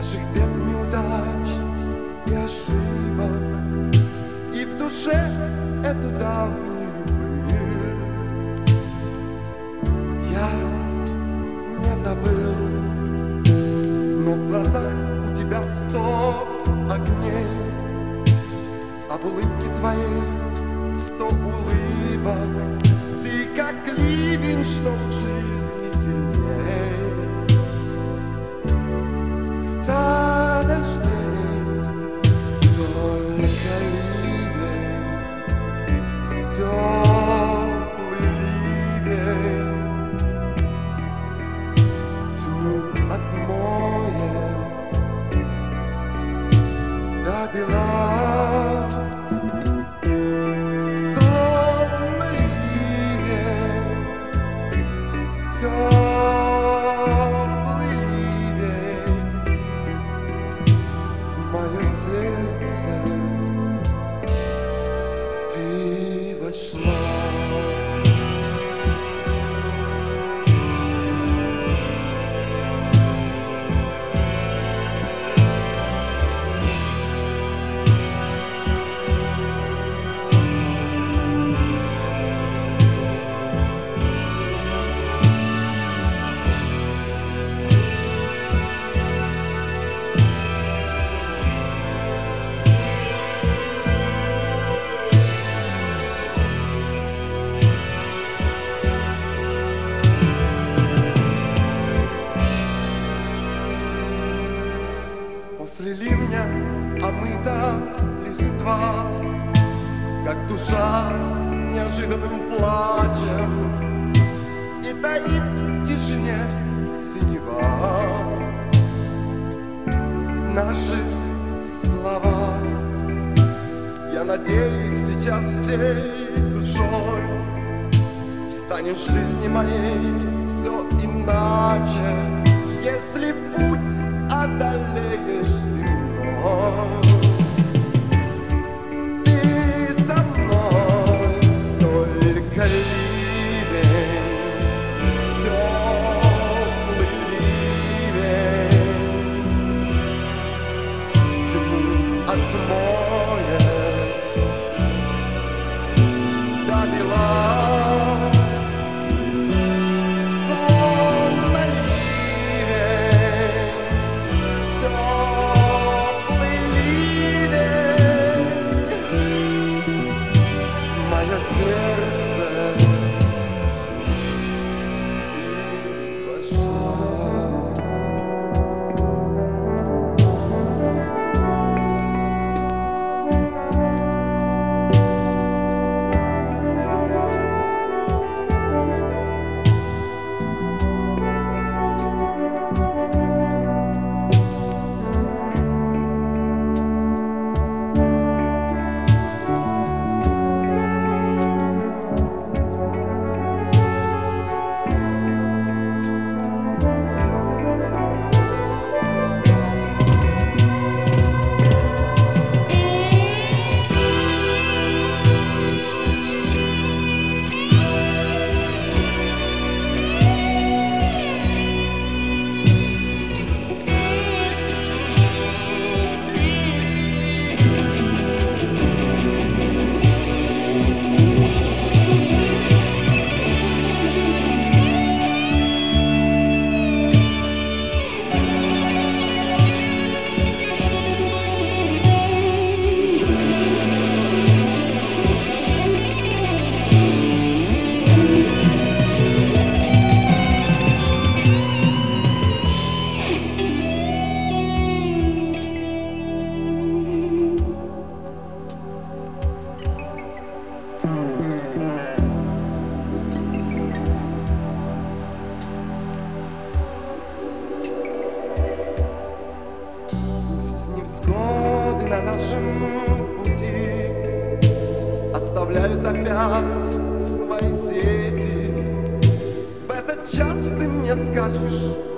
наших бед, неудач и ошибок, и в душе эту давнюю пыль я не забыл. Но в глазах у тебя 100 огней, а в улыбке твоей 100 улыбок. Ты как ливень, что в жизни сильней 100 дождей, только ливень, теплый ливень тьму отмоет до бела. Сонный ливень, теплый ливень в мое сердце ты вошла. После ливня омыта листва, как душа неожиданным плачем, и таит в тишине синева наши слова. Я надеюсь, сейчас всей душой станет в жизни моей все иначе, если путь одолеешь земной. Ты со мной, только ливень, теплый ливень тьму отмоет до бела. На нашем пути оставляют опять свои сети. В этот час ты мне скажешь: